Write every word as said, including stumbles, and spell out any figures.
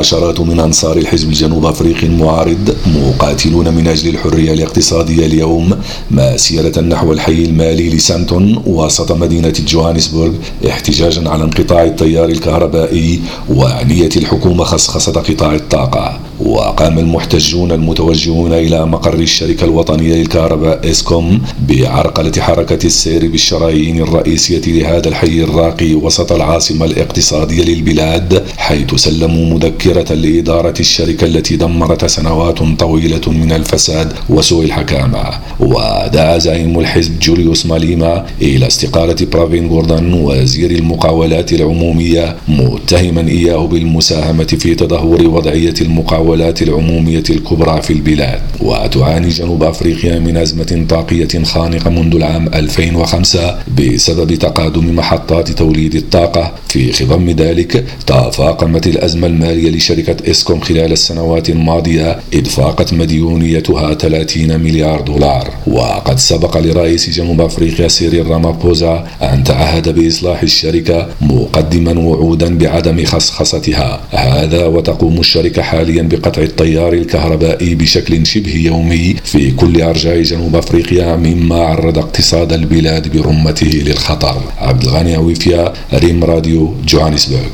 عشرات من أنصار الحزب الجنوب أفريقي المعارض مقاتلون من أجل الحرية الاقتصادية اليوم مسيرة نحو الحي المالي لسانتون وسط مدينة جوهانسبورغ احتجاجا على انقطاع التيار الكهربائي ونية الحكومة خصخصة قطاع الطاقة. وقام المحتجون المتوجهون إلى مقر الشركة الوطنية للكهرباء إسكوم بعرقلة حركة السير بالشرايين الرئيسية لهذا الحي الراقي وسط العاصمة الاقتصادية للبلاد، حيث سلموا مذكرة لإدارة الشركة التي دمرت سنوات طويلة من الفساد وسوء الحكامة. ودعا زعيم الحزب جوليوس ماليما إلى استقالة برافين غوردن وزير المقاولات العمومية، متهما إياه بالمساهمة في تدهور وضعية المقاولات العمومية الكبرى في البلاد. وتعاني جنوب أفريقيا من أزمة طاقية خانقة منذ العام ألفين وخمسة بسبب تقادم محطات توليد الطاقة. في خضم ذلك تفاقمت الأزمة المالية لشركة إسكوم خلال السنوات الماضية، إذ فاقت مديونيتها ثلاثين مليار دولار. وقد سبق لرئيس جنوب أفريقيا سيريل رامابوزا أن تعهد بإصلاح الشركة، مقدما وعودا بعدم خصخصتها. هذا وتقوم الشركة حاليا بقطع التيار الكهربائي بشكل شبه يومي في كل أرجاء جنوب أفريقيا، مما عرض اقتصاد البلاد برمته للخطر. عبد الغني عويفيا، ريم راديو، جوهانسبرغ.